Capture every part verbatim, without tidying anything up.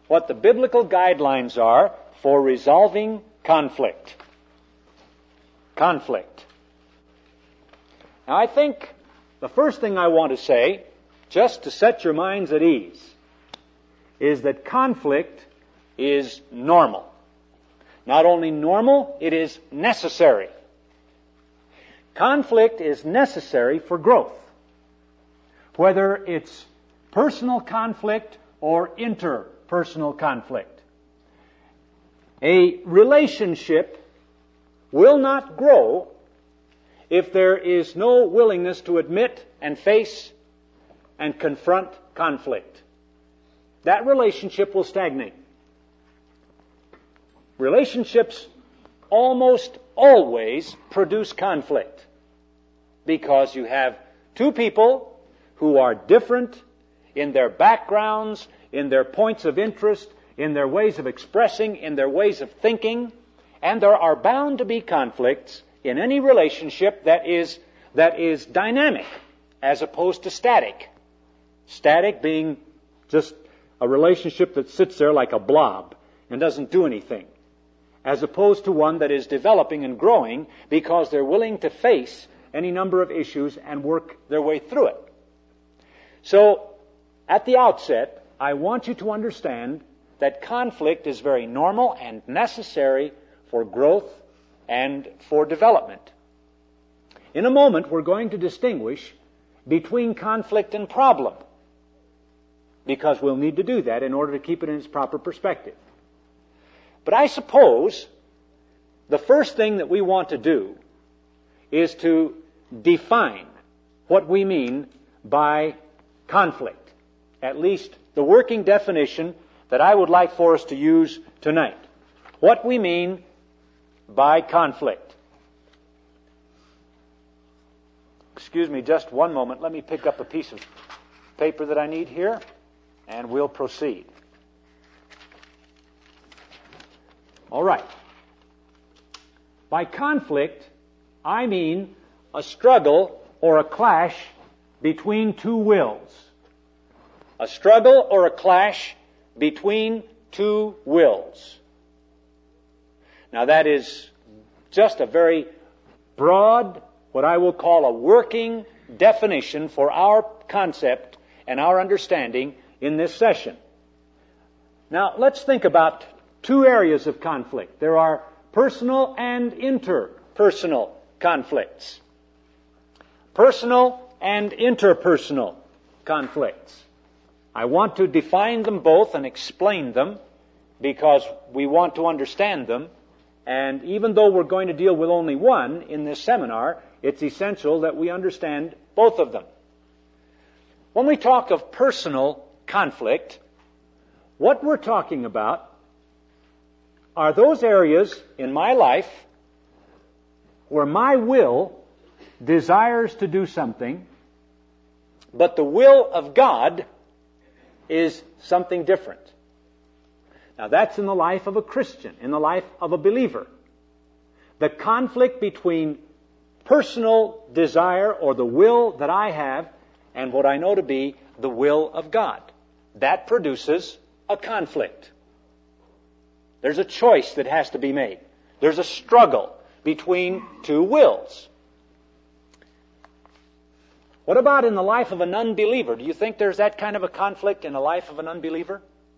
what the biblical guidelines are for resolving conflict. Conflict. Now, I think the first thing I want to say, just to set your minds at ease, is that conflict is normal. Not only normal, it is necessary. Conflict is necessary for growth. Whether it's personal conflict or interpersonal conflict. A relationship will not grow if there is no willingness to admit and face and confront conflict. That relationship will stagnate. Relationships almost always produce conflict because you have two people who are different in their backgrounds, in their points of interest, in their ways of expressing, in their ways of thinking, and there are bound to be conflicts in any relationship that is that is dynamic as opposed to static. Static being just a relationship that sits there like a blob and doesn't do anything, as opposed to one that is developing and growing because they're willing to face any number of issues and work their way through it. So, at the outset, I want you to understand that conflict is very normal and necessary for growth and for development. In a moment, we're going to distinguish between conflict and problem, because we'll need to do that in order to keep it in its proper perspective. But I suppose the first thing that we want to do is to define what we mean by conflict, at least the working definition that I would like for us to use tonight. What we mean by conflict. Excuse me just one moment. Let me pick up a piece of paper that I need here, and we'll proceed. All right. By conflict, I mean a struggle or a clash between two wills. A struggle or a clash between two wills. Now that is just a very broad, what I will call a working definition for our concept and our understanding in this session. Now let's think about two areas of conflict. There are personal and interpersonal conflicts. Personal and interpersonal conflicts. I want to define them both and explain them because we want to understand them. And even though we're going to deal with only one in this seminar, it's essential that we understand both of them. When we talk of personal conflict, what we're talking about are those areas in my life where my will desires to do something, but the will of God is something different. Now that's in the life of a Christian, in the life of a believer. The conflict between personal desire or the will that I have and what I know to be the will of God. That produces a conflict. There's a choice that has to be made. There's a struggle between two wills. What about in the life of an unbeliever? Do you think there's that kind of a conflict in the life of an unbeliever?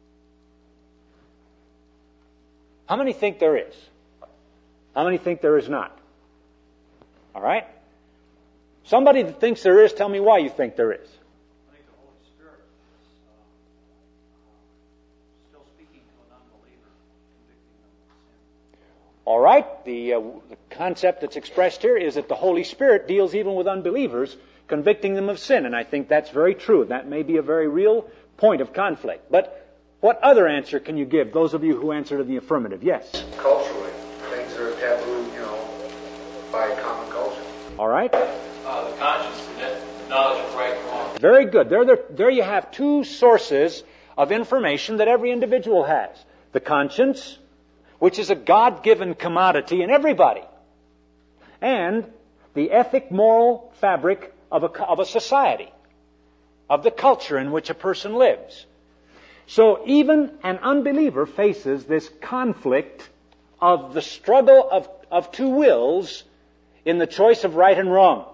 How many think there is? How many think there is not? All right? Somebody that thinks there is, tell me why you think there is. I think the Holy Spirit is uh, still speaking to an unbeliever, convicting them of sin. All right. The, uh, the concept that's expressed here is that the Holy Spirit deals even with unbelievers, convicting them of sin. And I think that's very true. That may be a very real point of conflict. But what other answer can you give, those of you who answered in the affirmative? Yes? Culturally, things are taboo, you know, by common culture. All right. Uh, the conscience, the knowledge of right and wrong. Very good. There, there, there you have two sources of information that every individual has. The conscience, which is a God-given commodity in everybody, and the ethic, moral fabric of a, of a society, of the culture in which a person lives. So even an unbeliever faces this conflict of the struggle of, of two wills in the choice of right and wrong.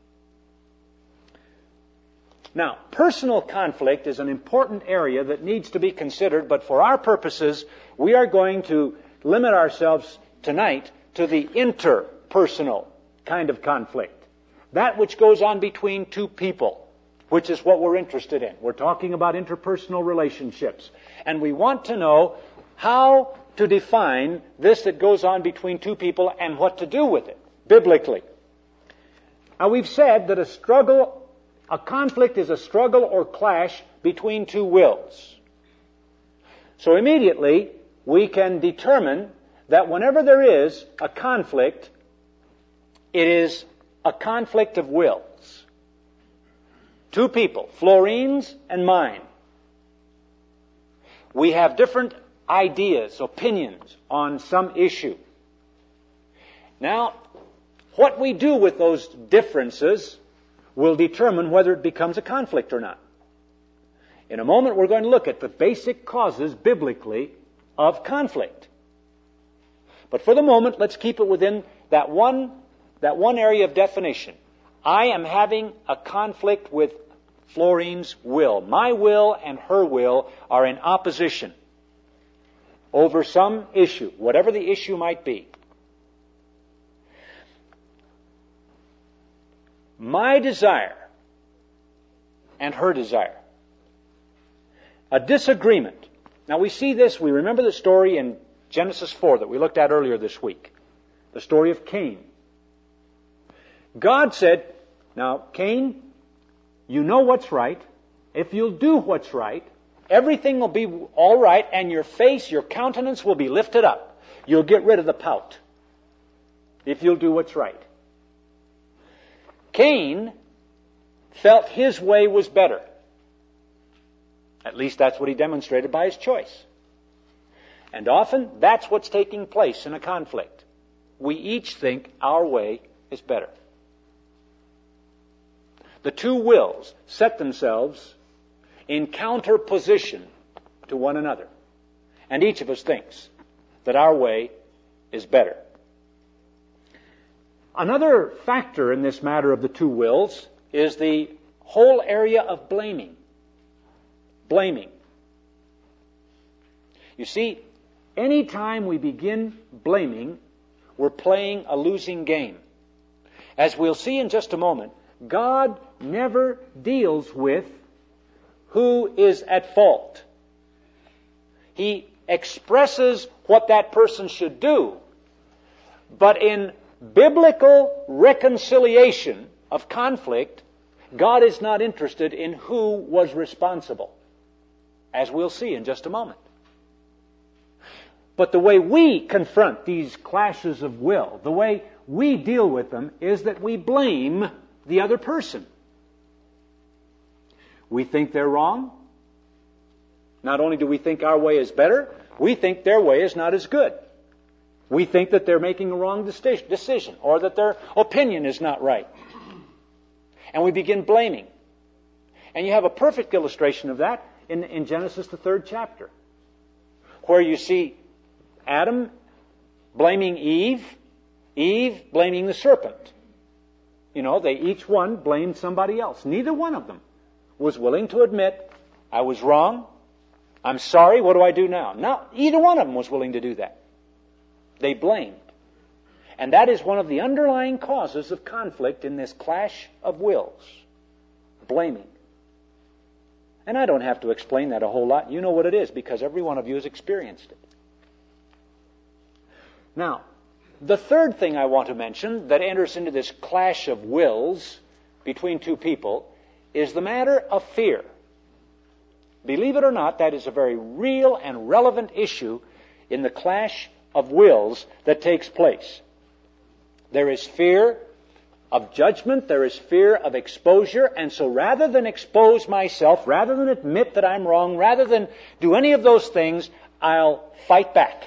Now, personal conflict is an important area that needs to be considered, but for our purposes, we are going to limit ourselves tonight to the interpersonal kind of conflict. That which goes on between two people, which is what we're interested in. We're talking about interpersonal relationships. And we want to know how to define this that goes on between two people and what to do with it, biblically. Now, we've said that a struggle, a conflict is a struggle or clash between two wills. So immediately, we can determine that whenever there is a conflict, it is a conflict of wills. Two people, Florine's and mine. We have different ideas, opinions on some issue. Now, what we do with those differences will determine whether it becomes a conflict or not. In a moment, we're going to look at the basic causes, biblically, of conflict. But for the moment, let's keep it within that one, that one area of definition. I am having a conflict with Florine's will. My will and her will are in opposition over some issue, whatever the issue might be. My desire and her desire. A disagreement. Now we see this, we remember the story in Genesis four that we looked at earlier this week. The story of Cain. God said, now, Cain, you know what's right. If you'll do what's right, everything will be all right, and your face, your countenance will be lifted up. You'll get rid of the pout if you'll do what's right. Cain felt his way was better. At least that's what he demonstrated by his choice. And often, that's what's taking place in a conflict. We each think our way is better. The two wills set themselves in counterposition to one another. And each of us thinks that our way is better. Another factor in this matter of the two wills is the whole area of blaming. Blaming. You see, any time we begin blaming, we're playing a losing game. As we'll see in just a moment, God never deals with who is at fault. He expresses what that person should do. But in biblical reconciliation of conflict, God is not interested in who was responsible, as we'll see in just a moment. But the way we confront these clashes of will, the way we deal with them, is that we blame the other person. We think they're wrong. Not only do we think our way is better, we think their way is not as good. We think that they're making a wrong decision, or that their opinion is not right. And we begin blaming. And you have a perfect illustration of that in, in Genesis, the third chapter, where you see Adam blaming Eve, Eve blaming the serpent. You know, they each one blamed somebody else. Neither one of them was willing to admit, I was wrong, I'm sorry, what do I do now? Now, either one of them was willing to do that. They blamed. And that is one of the underlying causes of conflict in this clash of wills. Blaming. And I don't have to explain that a whole lot. You know what it is, because every one of you has experienced it. Now, the third thing I want to mention that enters into this clash of wills between two people is the matter of fear. Believe it or not, that is a very real and relevant issue in the clash of wills that takes place. There is fear of judgment, there is fear of exposure, and so rather than expose myself, rather than admit that I'm wrong, rather than do any of those things, I'll fight back.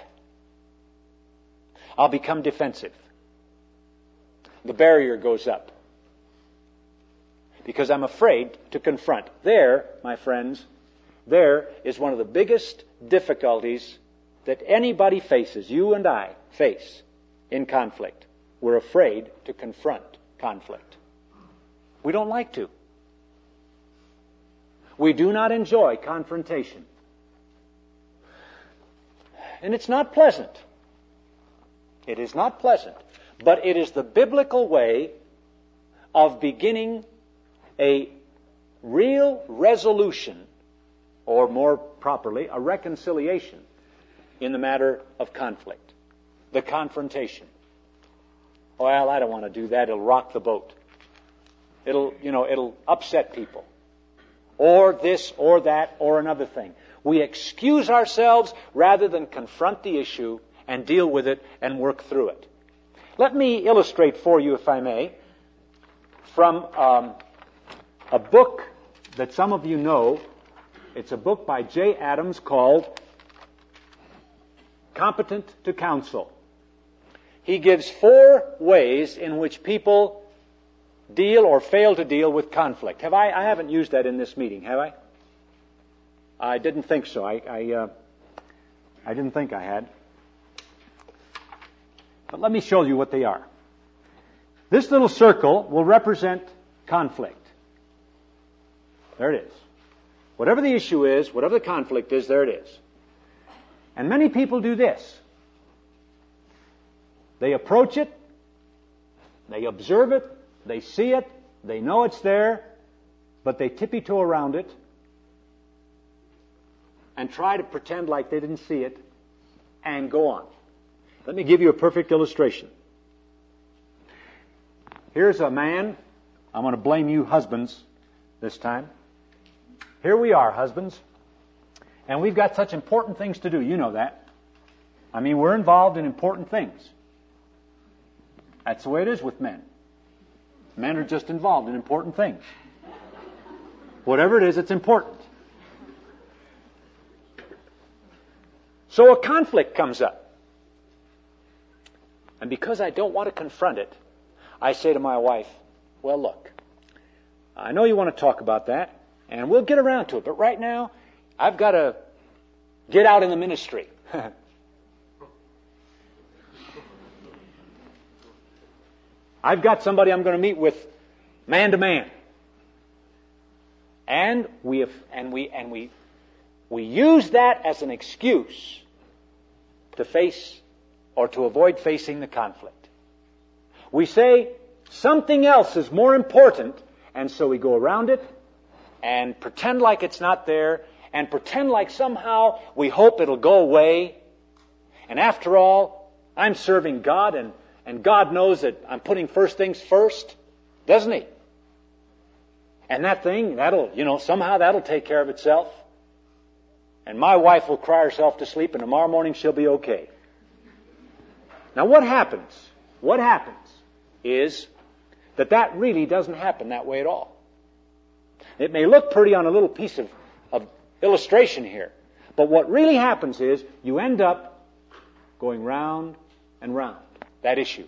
I'll become defensive. The barrier goes up. Because I'm afraid to confront. There, my friends, there is one of the biggest difficulties that anybody faces, you and I face in conflict. We're afraid to confront conflict. We don't like to. We do not enjoy confrontation. And it's not pleasant. It is not pleasant. But it is the biblical way of beginning a real resolution, or more properly, a reconciliation in the matter of conflict. The confrontation. Well, I don't want to do that. It'll rock the boat. It'll, you know, it'll upset people. Or this, or that, or another thing. We excuse ourselves rather than confront the issue and deal with it and work through it. Let me illustrate for you, if I may, from um, a book that some of you know. It's a book by Jay Adams called Competent to Counsel. He gives four ways in which people deal or fail to deal with conflict. Have I? I haven't used that in this meeting, have I? I didn't think so. I I, uh, I didn't think I had. But let me show you what they are. This little circle will represent conflict. There it is. Whatever the issue is, whatever the conflict is, there it is. And many people do this. They approach it, they observe it, they see it, they know it's there, but they tippy-toe around it and try to pretend like they didn't see it and go on. Let me give you a perfect illustration. Here's a man. I'm going to blame you husbands this time. Here we are, husbands. And we've got such important things to do. You know that. I mean, we're involved in important things. That's the way it is with men. Men are just involved in important things. Whatever it is, it's important. So a conflict comes up. And because I don't want to confront it, I say to my wife, well, look, I know you want to talk about that, and we'll get around to it, but right now, I've got to get out in the ministry. I've got somebody I'm going to meet with man to man. And we have, and we and we we use that as an excuse to face or to avoid facing the conflict. We say something else is more important, and so we go around it and pretend like it's not there and pretend like somehow we hope it'll go away. And after all, I'm serving God, and, and God knows that I'm putting first things first, doesn't He? And that thing, that'll, you know, somehow that'll take care of itself. And my wife will cry herself to sleep, and tomorrow morning she'll be okay. Now what happens? What happens is that that really doesn't happen that way at all. It may look pretty on a little piece of, of illustration here, but what really happens is you end up going round and round that issue.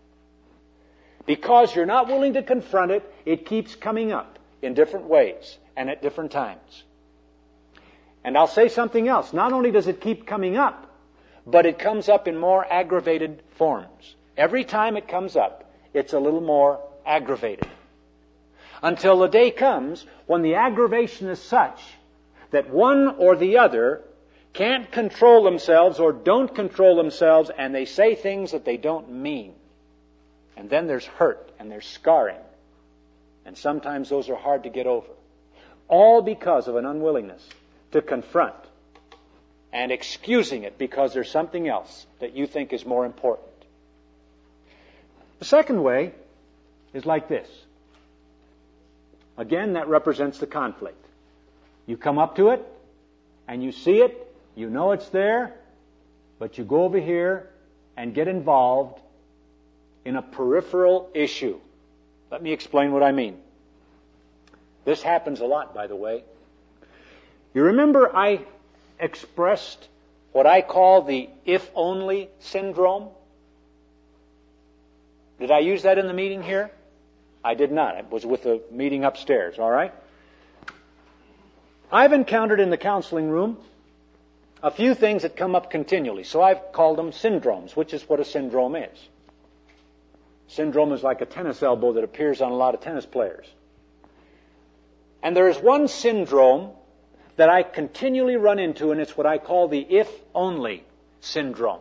Because you're not willing to confront it, it keeps coming up in different ways and at different times. And I'll say something else. Not only does it keep coming up, but it comes up in more aggravated forms. Every time it comes up, it's a little more aggravated. Until the day comes when the aggravation is such that one or the other can't control themselves or don't control themselves, and they say things that they don't mean. And then there's hurt and there's scarring. And sometimes those are hard to get over. All because of an unwillingness to confront and excusing it because there's something else that you think is more important. The second way is like this. Again, that represents the conflict. You come up to it, and you see it, you know it's there, but you go over here and get involved in a peripheral issue. Let me explain what I mean. This happens a lot, by the way. You remember I expressed what I call the if-only syndrome? Did I use that in the meeting here? I did not. It was with the meeting upstairs, all right? I've encountered in the counseling room a few things that come up continually. So I've called them syndromes, which is what a syndrome is. Syndrome is like a tennis elbow that appears on a lot of tennis players. And there is one syndrome that I continually run into, and it's what I call the if-only syndrome.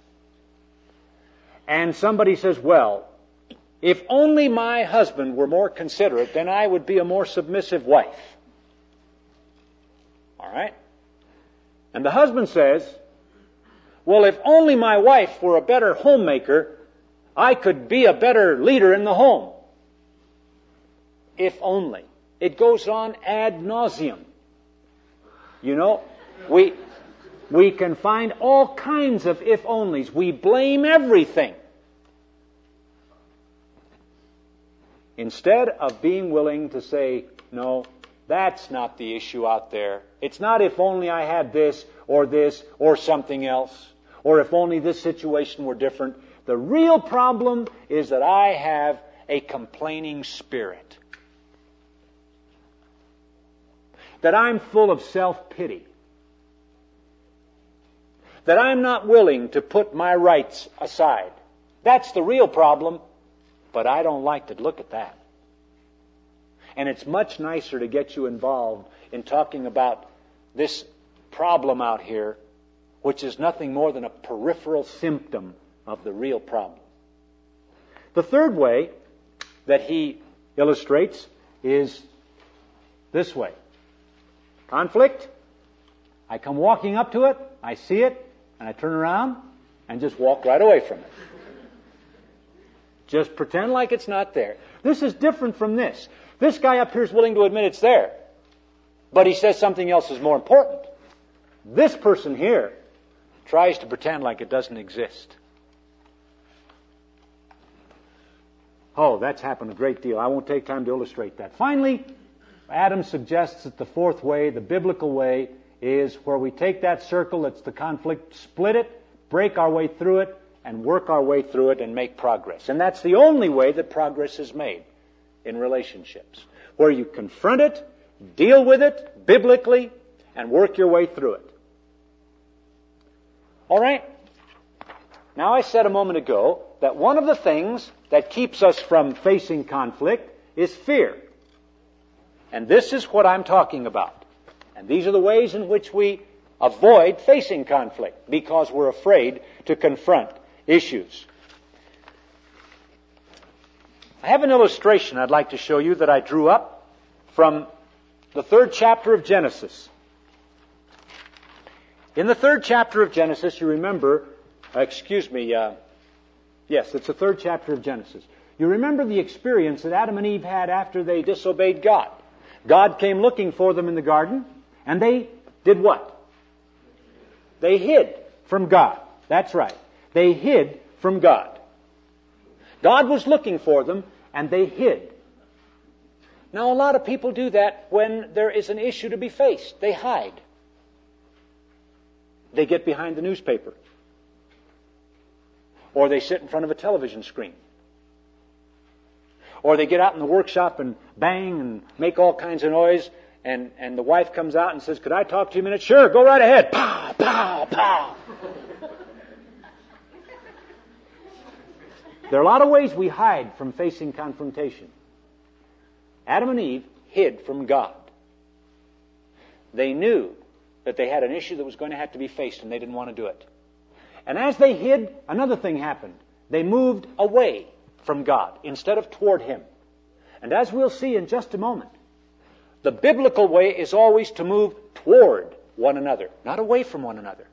And somebody says, well, if only my husband were more considerate, then I would be a more submissive wife. All right? And the husband says, well, if only my wife were a better homemaker, I could be a better leader in the home. If only. It goes on ad nauseum. You know, we, we can find all kinds of if-onlys. We blame everything. Instead of being willing to say, no, that's not the issue out there. It's not if only I had this or this or something else, or if only this situation were different. The real problem is that I have a complaining spirit. That I'm full of self-pity. That I'm not willing to put my rights aside. That's the real problem, but I don't like to look at that. And it's much nicer to get you involved in talking about this problem out here, which is nothing more than a peripheral symptom of the real problem. The third way that he illustrates is this way. Conflict. I come walking up to it, I see it, and I turn around and just walk right away from it. Just pretend like it's not there. This is different from this. This guy up here is willing to admit it's there, but he says something else is more important. This person here tries to pretend like it doesn't exist. Oh, that's happened a great deal. I won't take time to illustrate that. Finally, Adam suggests that the fourth way, the biblical way, is where we take that circle that's the conflict, split it, break our way through it, and work our way through it and make progress. And that's the only way that progress is made in relationships, where you confront it, deal with it biblically, and work your way through it. All right? Now, I said a moment ago that one of the things that keeps us from facing conflict is fear. And this is what I'm talking about. And these are the ways in which we avoid facing conflict, because we're afraid to confront issues. I have an illustration I'd like to show you that I drew up from the third chapter of Genesis. In the third chapter of Genesis, you remember, uh, excuse me, uh, yes, it's the third chapter of Genesis. You remember the experience that Adam and Eve had after they disobeyed God. God came looking for them in the garden, and they did what? They hid from God. That's right. They hid from God. God was looking for them, and they hid. Now, a lot of people do that when there is an issue to be faced. They hide. They get behind the newspaper. Or they sit in front of a television screen. Or they get out in the workshop and bang and make all kinds of noise, and, and the wife comes out and says, could I talk to you a minute? Sure, go right ahead. Pow, pow, pow. There are a lot of ways we hide from facing confrontation. Adam and Eve hid from God. They knew that they had an issue that was going to have to be faced, and they didn't want to do it. And as they hid, another thing happened. They moved away from God instead of toward Him. And as we'll see in just a moment, the biblical way is always to move toward one another, not away from one another.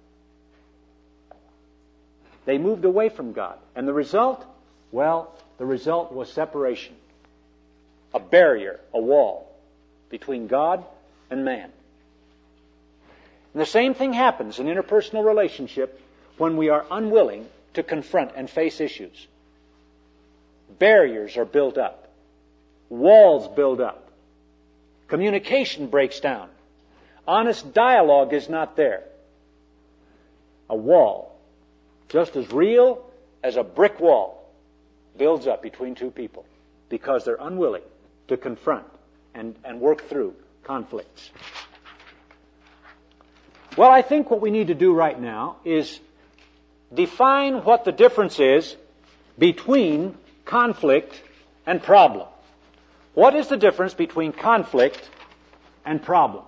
They moved away from God. And the result? Well, the result was separation. A barrier, a wall between God and man. And the same thing happens in interpersonal relationship when we are unwilling to confront and face issues. Barriers are built up. Walls build up. Communication breaks down. Honest dialogue is not there. A wall, just as real as a brick wall, builds up between two people because they're unwilling to confront and, and work through conflicts. Well, I think what we need to do right now is define what the difference is between conflict and problem. What is the difference between conflict and problem?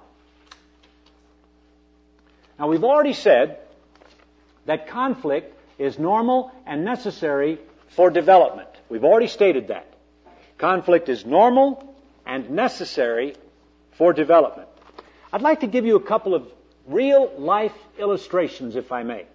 Now, we've already said that conflict is normal and necessary for development. We've already stated that. Conflict is normal and necessary for development. I'd like to give you a couple of real-life illustrations, if I may.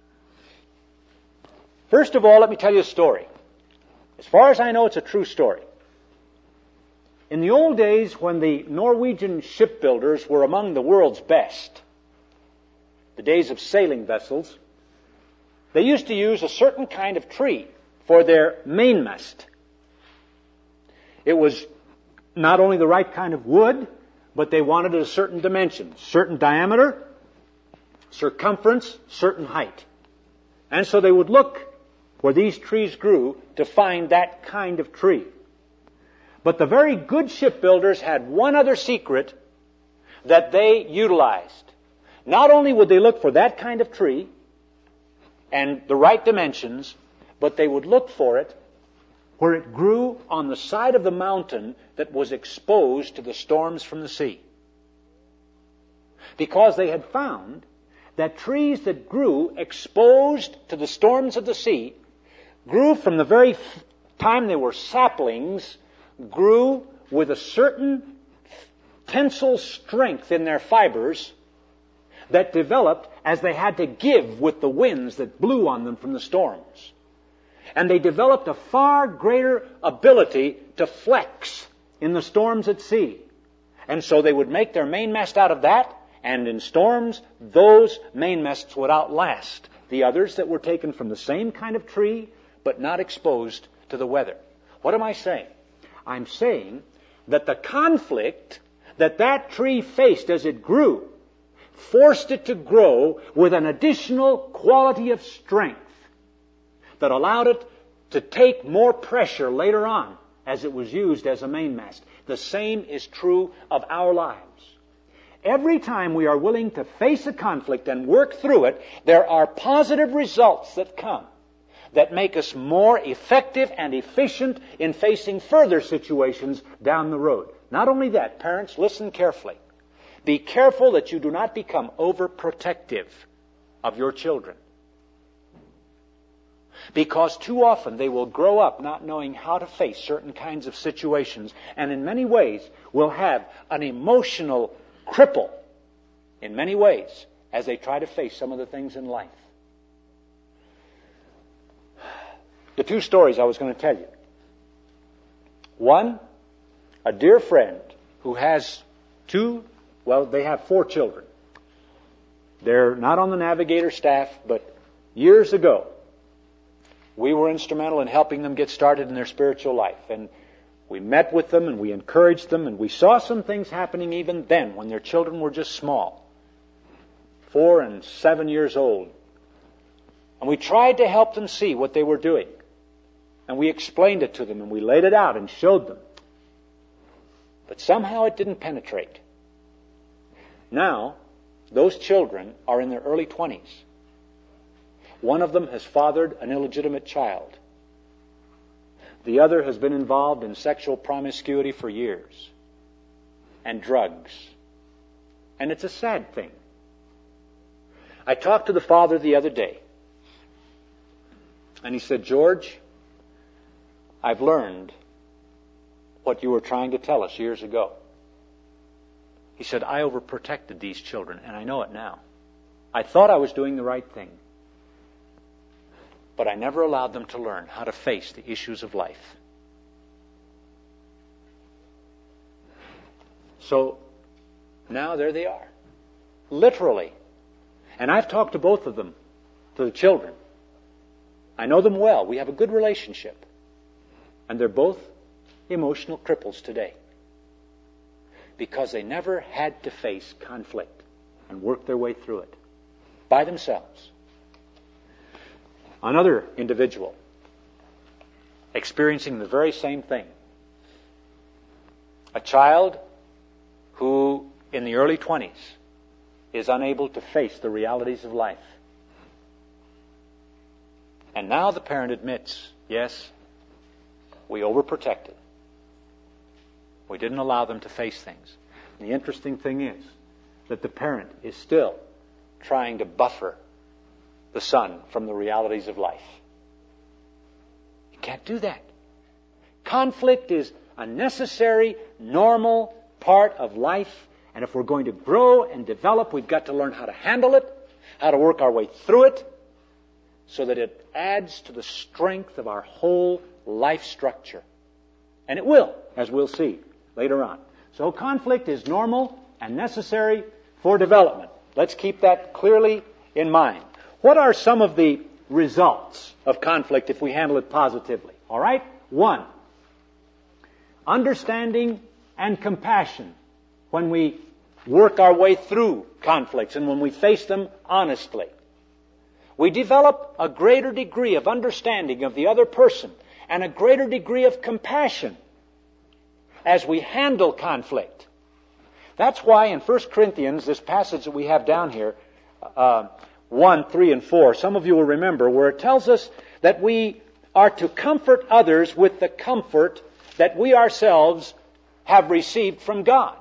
First of all, let me tell you a story. As far as I know, it's a true story. In the old days, when the Norwegian shipbuilders were among the world's best, the days of sailing vessels, they used to use a certain kind of tree for their mainmast. It was not only the right kind of wood, but they wanted a certain dimension, certain diameter, circumference, certain height. And so they would look where these trees grew to find that kind of tree. But the very good shipbuilders had one other secret that they utilized. Not only would they look for that kind of tree and the right dimensions, but they would look for it where it grew on the side of the mountain that was exposed to the storms from the sea. Because they had found that trees that grew exposed to the storms of the sea grew from the very time they were saplings, grew with a certain tensile strength in their fibers that developed as they had to give with the winds that blew on them from the storms. And they developed a far greater ability to flex in the storms at sea. And so they would make their mainmast out of that, and in storms, those mainmasts would outlast the others that were taken from the same kind of tree, but not exposed to the weather. What am I saying? I'm saying that the conflict that that tree faced as it grew forced it to grow with an additional quality of strength that allowed it to take more pressure later on as it was used as a mainmast. The same is true of our lives. Every time we are willing to face a conflict and work through it, there are positive results that come that make us more effective and efficient in facing further situations down the road. Not only that, parents, listen carefully. Be careful that you do not become overprotective of your children. Because too often they will grow up not knowing how to face certain kinds of situations, and in many ways will have an emotional cripple in many ways as they try to face some of the things in life. The two stories I was going to tell you. One, a dear friend who has two, well, they have four children. They're not on the Navigator staff, but years ago, we were instrumental in helping them get started in their spiritual life. And we met with them and we encouraged them, and we saw some things happening even then when their children were just small, four and seven years old. And we tried to help them see what they were doing. And we explained it to them and we laid it out and showed them. But somehow it didn't penetrate. Now, those children are in their early twenties. One of them has fathered an illegitimate child. The other has been involved in sexual promiscuity for years. And drugs. And it's a sad thing. I talked to the father the other day. And he said, George, I've learned what you were trying to tell us years ago. He said, I overprotected these children, and I know it now. I thought I was doing the right thing. But I never allowed them to learn how to face the issues of life. So, now there they are. Literally. And I've talked to both of them, to the children. I know them well. We have a good relationship. And they're both emotional cripples today. Because they never had to face conflict and work their way through it by themselves. Another individual experiencing the very same thing. A child who, in the early twenties, is unable to face the realities of life. And now the parent admits, yes, we overprotected. We didn't allow them to face things. And the interesting thing is that the parent is still trying to buffer the son from the realities of life. You can't do that. Conflict is a necessary, normal part of life. And if we're going to grow and develop, we've got to learn how to handle it, how to work our way through it, so that it adds to the strength of our whole life structure. And it will, as we'll see later on. So conflict is normal and necessary for development. Let's keep that clearly in mind. What are some of the results of conflict if we handle it positively? All right? One, understanding and compassion when we work our way through conflicts and when we face them honestly. We develop a greater degree of understanding of the other person and a greater degree of compassion as we handle conflict. That's why in First Corinthians, this passage that we have down here, uh, one, three, and four, some of you will remember, where it tells us that we are to comfort others with the comfort that we ourselves have received from God.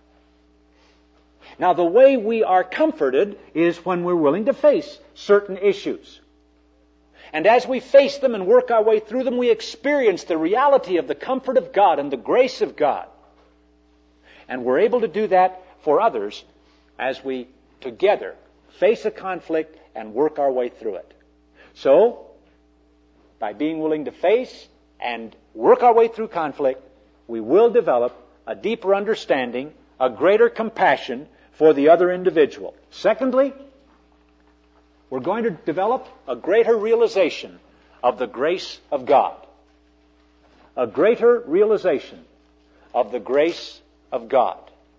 Now, the way we are comforted is when we're willing to face certain issues. And as we face them and work our way through them, we experience the reality of the comfort of God and the grace of God. And we're able to do that for others as we together face a conflict and work our way through it. So, by being willing to face and work our way through conflict, we will develop a deeper understanding, a greater compassion for the other individual. Secondly, we're going to develop a greater realization of the grace of God. A greater realization of the grace of God.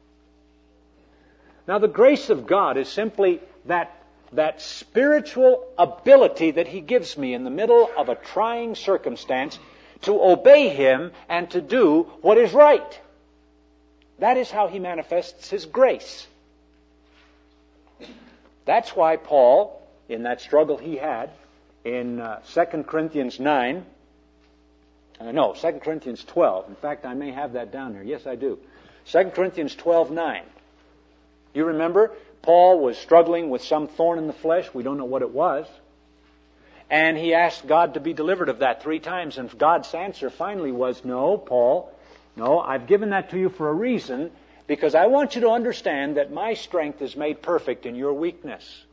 Now, the grace of God is simply that, that spiritual ability that He gives me in the middle of a trying circumstance to obey Him and to do what is right. That is how He manifests His grace. That's why Paul, in that struggle he had in uh, Second Corinthians nine, uh, no, Second Corinthians twelve. In fact, I may have that down here. Yes, I do. Second Corinthians twelve nine. You remember, Paul was struggling with some thorn in the flesh. We don't know what it was. And he asked God to be delivered of that three times. And God's answer finally was, no, Paul, no, I've given that to you for a reason, because I want you to understand that my strength is made perfect in your weakness.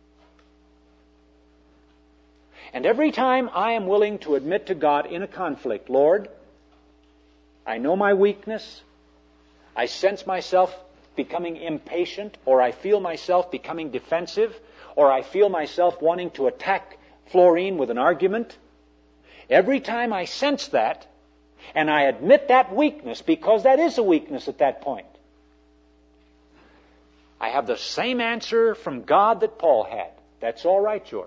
And every time I am willing to admit to God in a conflict, Lord, I know my weakness, I sense myself becoming impatient, or I feel myself becoming defensive, or I feel myself wanting to attack Florine with an argument. Every time I sense that, and I admit that weakness, because that is a weakness at that point, I have the same answer from God that Paul had. That's all right, George.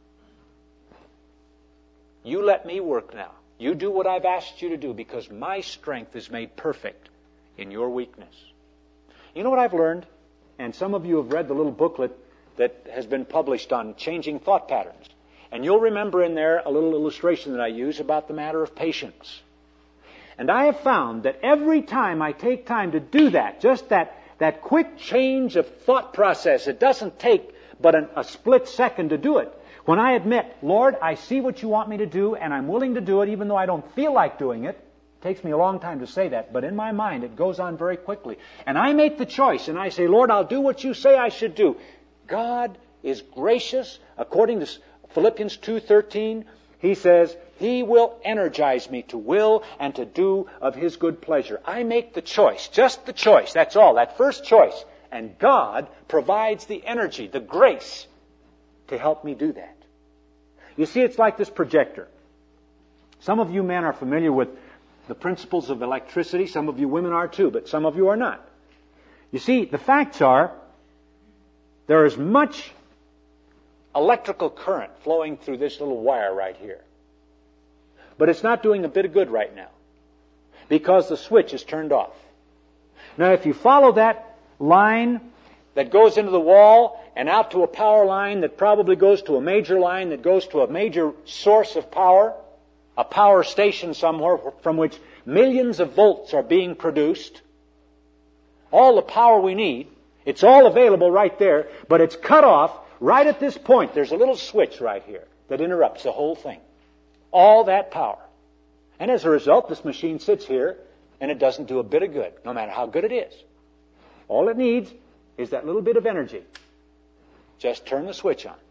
You let me work now. You do what I've asked you to do, because my strength is made perfect in your weakness. You know what I've learned? And some of you have read the little booklet that has been published on changing thought patterns. And you'll remember in there a little illustration that I use about the matter of patience. And I have found that every time I take time to do that, just that, that quick change of thought process, it doesn't take but an, a split second to do it. When I admit, Lord, I see what you want me to do, and I'm willing to do it even though I don't feel like doing it. It takes me a long time to say that, but in my mind it goes on very quickly. And I make the choice, and I say, Lord, I'll do what you say I should do. God is gracious. According to Philippians two thirteen, He says, He will energize me to will and to do of His good pleasure. I make the choice, just the choice, that's all, that first choice. And God provides the energy, the grace, to help me do that. You see, it's like this projector. Some of you men are familiar with the principles of electricity. Some of you women are too, but some of you are not. You see, the facts are there is much electrical current flowing through this little wire right here. But it's not doing a bit of good right now because the switch is turned off. Now, if you follow that line that goes into the wall and out to a power line that probably goes to a major line that goes to a major source of power, a power station somewhere from which millions of volts are being produced. All the power we need, it's all available right there, but it's cut off right at this point. There's a little switch right here that interrupts the whole thing. All that power. And as a result, this machine sits here and it doesn't do a bit of good, no matter how good it is. All it needs is that little bit of energy. Just turn the switch on.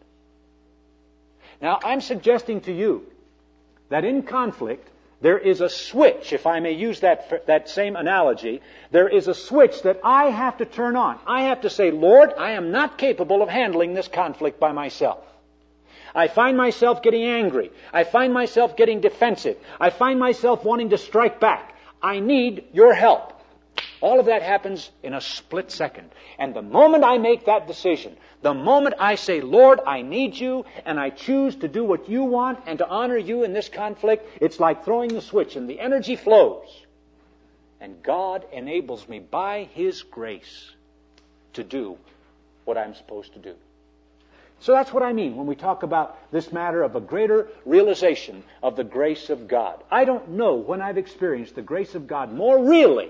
Now, I'm suggesting to you that in conflict, there is a switch, if I may use that, that same analogy, there is a switch that I have to turn on. I have to say, Lord, I am not capable of handling this conflict by myself. I find myself getting angry. I find myself getting defensive. I find myself wanting to strike back. I need your help. All of that happens in a split second. And the moment I make that decision, the moment I say, Lord, I need you, and I choose to do what you want and to honor you in this conflict, it's like throwing the switch and the energy flows. And God enables me by His grace to do what I'm supposed to do. So that's what I mean when we talk about this matter of a greater realization of the grace of God. I don't know when I've experienced the grace of God more really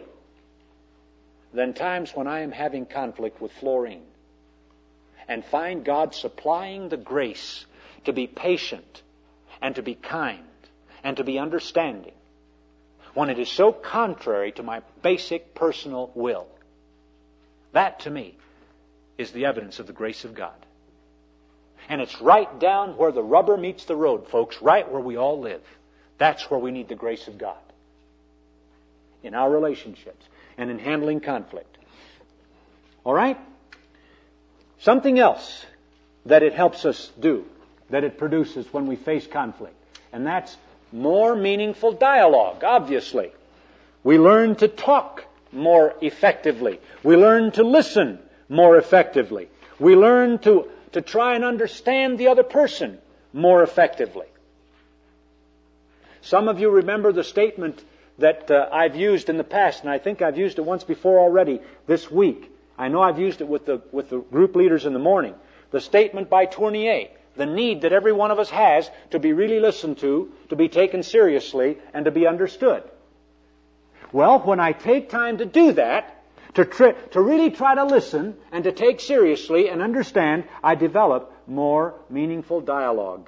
than times when I am having conflict with Florine and find God supplying the grace to be patient and to be kind and to be understanding when it is so contrary to my basic personal will. That, to me, is the evidence of the grace of God. And it's right down where the rubber meets the road, folks, right where we all live. That's where we need the grace of God. In our relationships and in handling conflict. All right? Something else that it helps us do, that it produces when we face conflict, and that's more meaningful dialogue, obviously. We learn to talk more effectively. We learn to listen more effectively. We learn to, to try and understand the other person more effectively. Some of you remember the statement that uh, I've used in the past, and I think I've used it once before already this week. I know I've used it with the with the group leaders in the morning. The statement by Tournier, the need that every one of us has to be really listened to, to be taken seriously, and to be understood. Well, when I take time to do that, to tri- to really try to listen and to take seriously and understand, I develop more meaningful dialogue.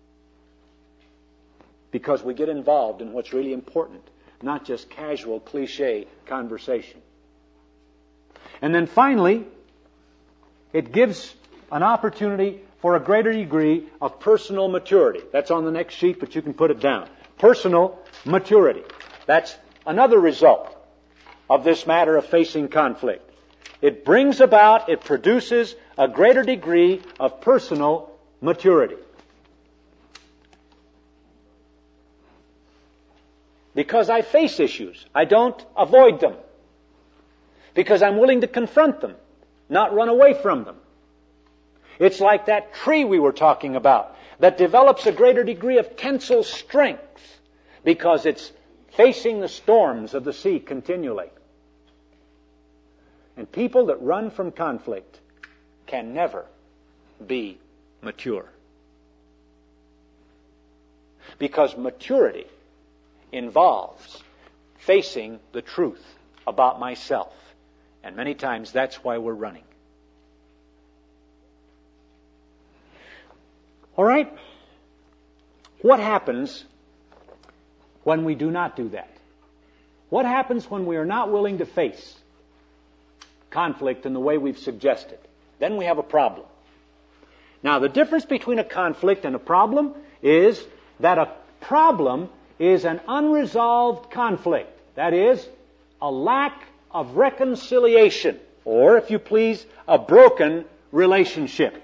Because we get involved in what's really important, not just casual, cliche conversation. And then finally, it gives an opportunity for a greater degree of personal maturity. That's on the next sheet, but you can put it down. Personal maturity. That's another result of this matter of facing conflict. It brings about, it produces a greater degree of personal maturity. Because I face issues. I don't avoid them. Because I'm willing to confront them, not run away from them. It's like that tree we were talking about that develops a greater degree of tensile strength because it's facing the storms of the sea continually. And people that run from conflict can never be mature. Because maturity involves facing the truth about myself. And many times that's why we're running. All right? What happens when we do not do that? What happens when we are not willing to face conflict in the way we've suggested? Then we have a problem. Now, the difference between a conflict and a problem is that a problem is an unresolved conflict. That is, a lack of reconciliation, or, if you please, a broken relationship.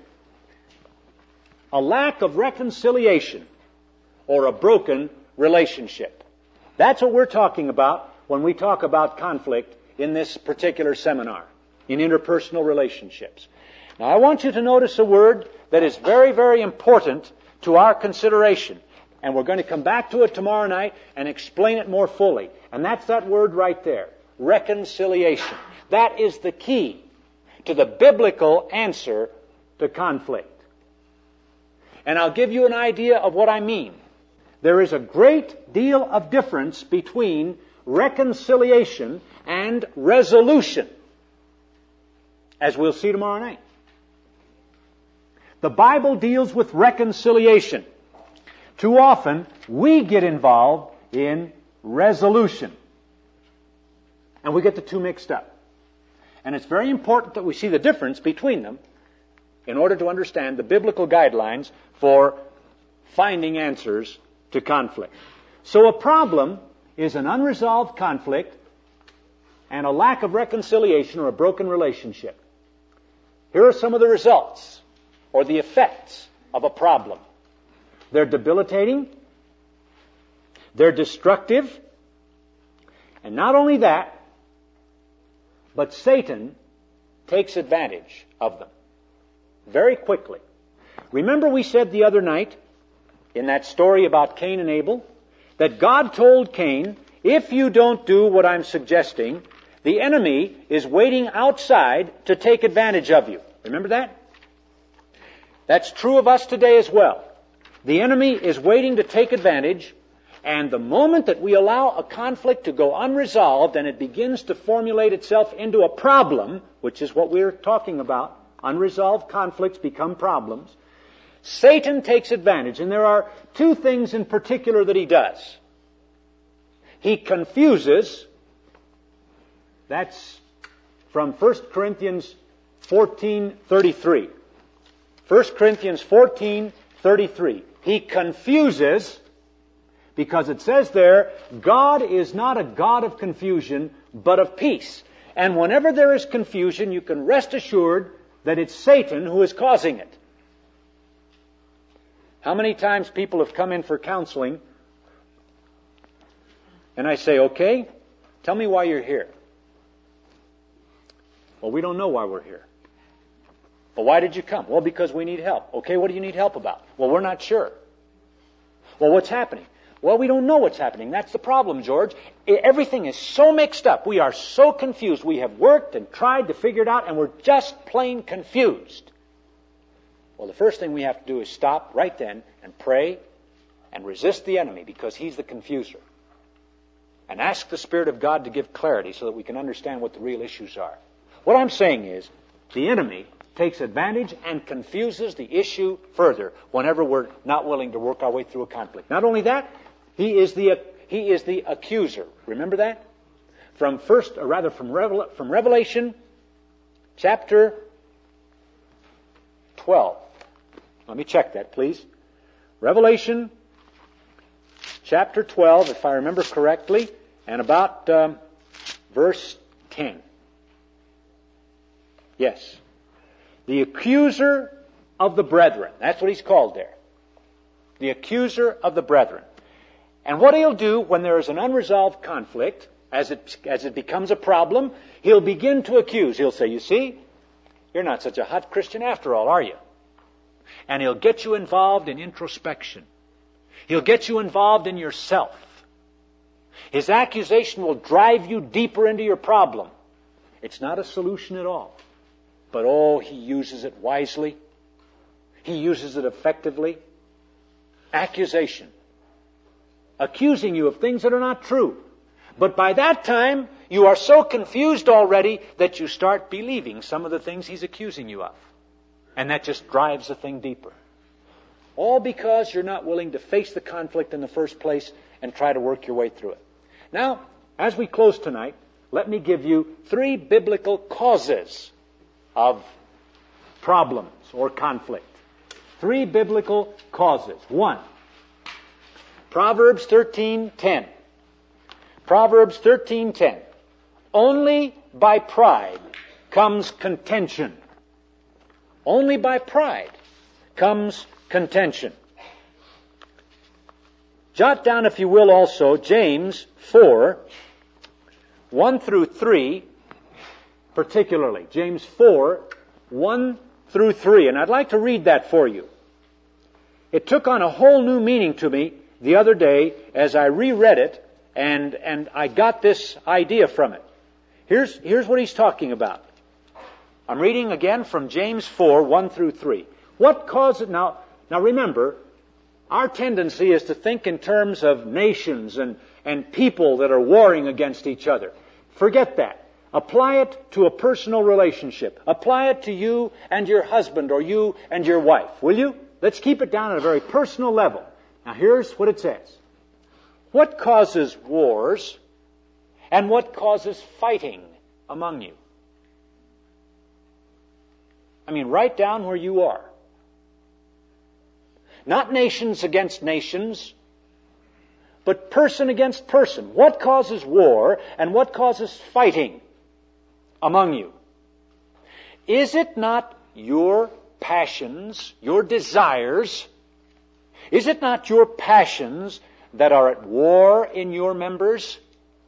A lack of reconciliation or a broken relationship. That's what we're talking about when we talk about conflict in this particular seminar, in interpersonal relationships. Now, I want you to notice a word that is very, very important to our consideration. And we're going to come back to it tomorrow night and explain it more fully. And that's that word right there, reconciliation. That is the key. to the biblical answer to conflict. And I'll give you an idea of what I mean. There is a great deal of difference between reconciliation and resolution, as we'll see tomorrow night. The Bible deals with reconciliation. Too often, we get involved in resolution. And we get the two mixed up. And it's very important that we see the difference between them in order to understand the biblical guidelines for finding answers to conflict. So a problem is an unresolved conflict and a lack of reconciliation or a broken relationship. Here are some of the results or the effects of a problem. They're debilitating, they're destructive, and not only that, but Satan takes advantage of them very quickly. Remember we said the other night in that story about Cain and Abel that God told Cain, if you don't do what I'm suggesting, the enemy is waiting outside to take advantage of you. Remember that? That's true of us today as well. The enemy is waiting to take advantage, and the moment that we allow a conflict to go unresolved and it begins to formulate itself into a problem, which is what we're talking about, unresolved conflicts become problems, Satan takes advantage. And there are two things in particular that he does. He confuses. That's from First Corinthians fourteen thirty-three. First Corinthians fourteen thirty-three. He confuses, because it says there, God is not a God of confusion, but of peace. And whenever there is confusion, you can rest assured that it's Satan who is causing it. How many times people have come in for counseling, and I say, okay, tell me why you're here. Well, we don't know why we're here. Well, why did you come? Well, because we need help. Okay, what do you need help about? Well, we're not sure. Well, what's happening? Well, we don't know what's happening. That's the problem, George. Everything is so mixed up. We are so confused. We have worked and tried to figure it out, and we're just plain confused. Well, the first thing we have to do is stop right then and pray and resist the enemy, because he's the confuser. And ask the Spirit of God to give clarity so that we can understand what the real issues are. What I'm saying is, the enemy takes advantage and confuses the issue further whenever we're not willing to work our way through a conflict. Not only that, he is the he is the accuser. Remember that? From first, or rather from Revel, from Revelation chapter twelve. Let me check that, please. Revelation chapter twelve, if I remember correctly, and about um, verse ten. Yes. The accuser of the brethren. That's what he's called there. The accuser of the brethren. And what he'll do when there is an unresolved conflict, as it, as it becomes a problem, he'll begin to accuse. He'll say, you see, you're not such a hot Christian after all, are you? And he'll get you involved in introspection. He'll get you involved in yourself. His accusation will drive you deeper into your problem. It's not a solution at all. But oh, he uses it wisely. He uses it effectively. Accusation. Accusing you of things that are not true. But by that time, you are so confused already that you start believing some of the things he's accusing you of. And that just drives the thing deeper. All because you're not willing to face the conflict in the first place and try to work your way through it. Now, as we close tonight, let me give you three biblical causes of problems or conflict. Three biblical causes. One, Proverbs thirteen ten. Proverbs thirteen ten. Only by pride comes contention. Only by pride comes contention. Jot down, if you will, also James four, one through three, particularly. James four, one through three. And I'd like to read that for you. It took on a whole new meaning to me the other day as I reread it, and, and I got this idea from it. Here's, here's what he's talking about. I'm reading again from James four, one through three. What causes... Now, now remember, our tendency is to think in terms of nations and, and people that are warring against each other. Forget that. Apply it to a personal relationship. Apply it to you and your husband or you and your wife, will you? Let's keep it down at a very personal level. Now here's what it says. What causes wars and what causes fighting among you? I mean, right down where you are. Not nations against nations, but person against person. What causes war and what causes fighting among you? Is it not your passions, your desires? Is it not your passions that are at war in your members?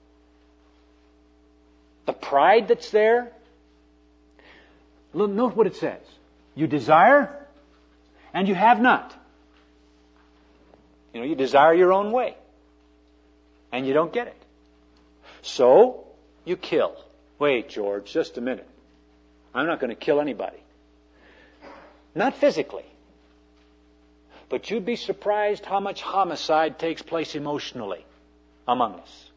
The pride that's there? Look, note what it says. You desire and you have not. You know, you desire your own way and you don't get it. So, you kill. Wait, George, just a minute. I'm not going to kill anybody. Not physically. But you'd be surprised how much homicide takes place emotionally among us.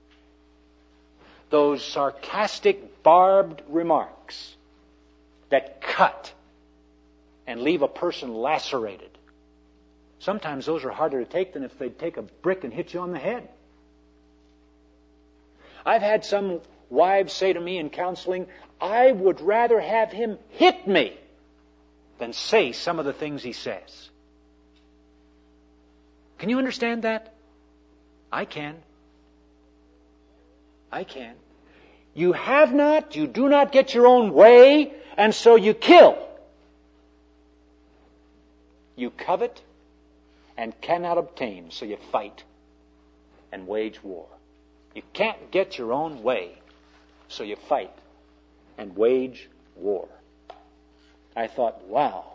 Those sarcastic, barbed remarks that cut and leave a person lacerated. Sometimes those are harder to take than if they'd take a brick and hit you on the head. I've had some wives say to me in counseling, I would rather have him hit me than say some of the things he says. Can you understand that? I can. I can. You have not, you do not get your own way, and so you kill. You covet and cannot obtain, so you fight and wage war. You can't get your own way, so you fight and wage war. I thought, wow.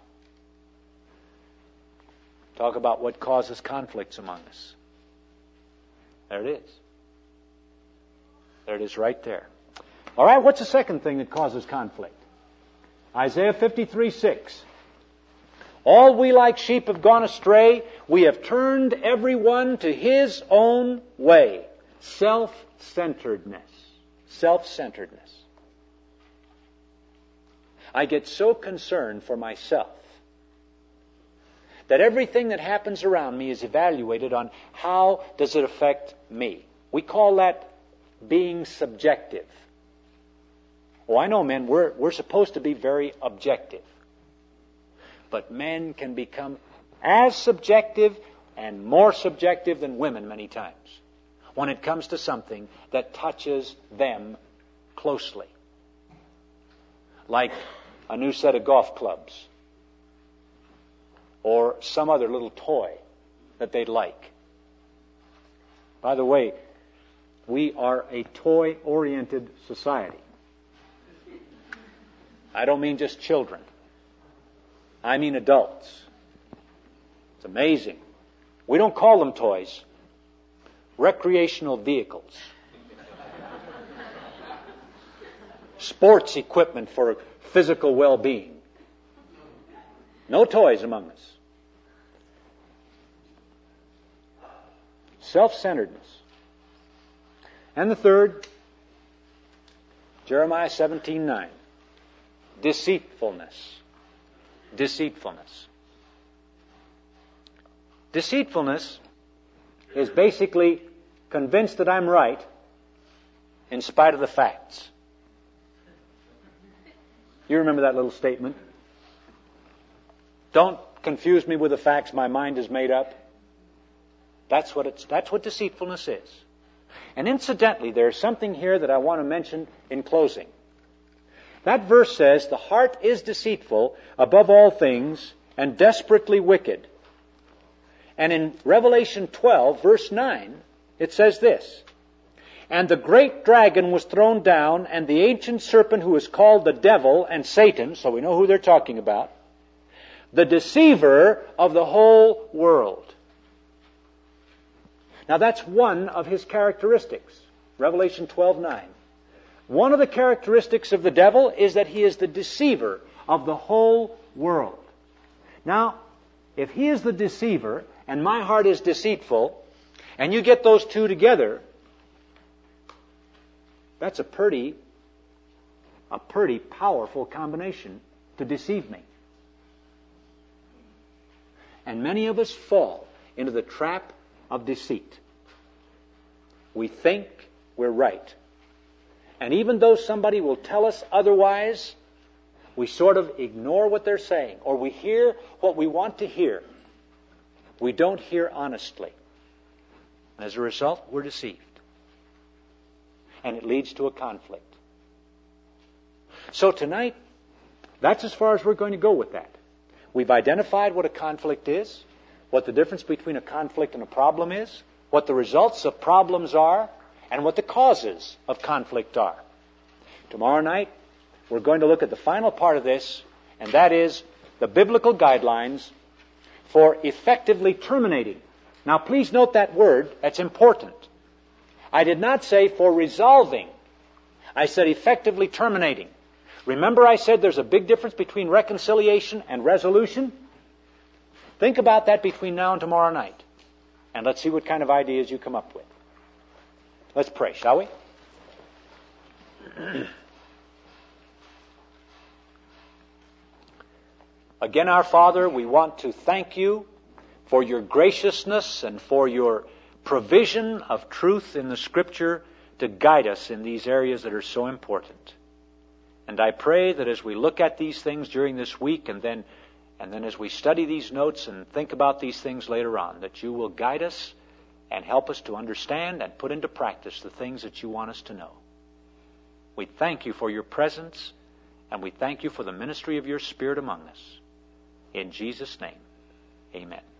Talk about what causes conflicts among us. There it is. There it is right there. All right, what's the second thing that causes conflict? Isaiah fifty-three, six. All we like sheep have gone astray. We have turned every one to his own way. Self-centeredness. Self-centeredness. I get so concerned for myself that everything that happens around me is evaluated on how does it affect me. We call that being subjective. Oh, I know, men, we're, we're supposed to be very objective. But men can become as subjective and more subjective than women many times when it comes to something that touches them closely. Like a new set of golf clubs or some other little toy that they'd like. By the way, we are a toy-oriented society. I don't mean just children. I mean adults. It's amazing. We don't call them toys. Recreational vehicles. Sports equipment for physical well-being. No toys among us. Self-centeredness. And the third, Jeremiah seventeen nine. Deceitfulness. Deceitfulness. Deceitfulness is basically convinced that I'm right in spite of the facts. You remember that little statement? Don't confuse me with the facts my mind has made up. That's what it's, that's what deceitfulness is. And incidentally, there's something here that I want to mention in closing. That verse says, the heart is deceitful above all things and desperately wicked. And in Revelation twelve, verse nine, it says this, and the great dragon was thrown down, and the ancient serpent who is called the devil and Satan, so we know who they're talking about, the deceiver of the whole world. Now that's one of his characteristics. Revelation twelve nine. One of the characteristics of the devil is that he is the deceiver of the whole world. Now, if he is the deceiver and my heart is deceitful, and you get those two together, that's a pretty, a pretty powerful combination to deceive me. And many of us fall into the trap of deceit. We think we're right. And even though somebody will tell us otherwise, we sort of ignore what they're saying, or we hear what we want to hear. We don't hear honestly. As a result, we're deceived. And it leads to a conflict. So tonight, that's as far as we're going to go with that. We've identified what a conflict is, what the difference between a conflict and a problem is, what the results of problems are, and what the causes of conflict are. Tomorrow night, we're going to look at the final part of this, and that is the biblical guidelines for effectively terminating. Now, please note that word. That's important. I did not say for resolving. I said effectively terminating. Remember I said there's a big difference between reconciliation and resolution? Think about that between now and tomorrow night. And let's see what kind of ideas you come up with. Let's pray, shall we? Again, our Father, we want to thank you for your graciousness and for your provision of truth in the Scripture to guide us in these areas that are so important. And I pray that as we look at these things during this week and then and then as we study these notes and think about these things later on, that you will guide us and help us to understand and put into practice the things that you want us to know. We thank you for your presence, and we thank you for the ministry of your Spirit among us. In Jesus' name, amen.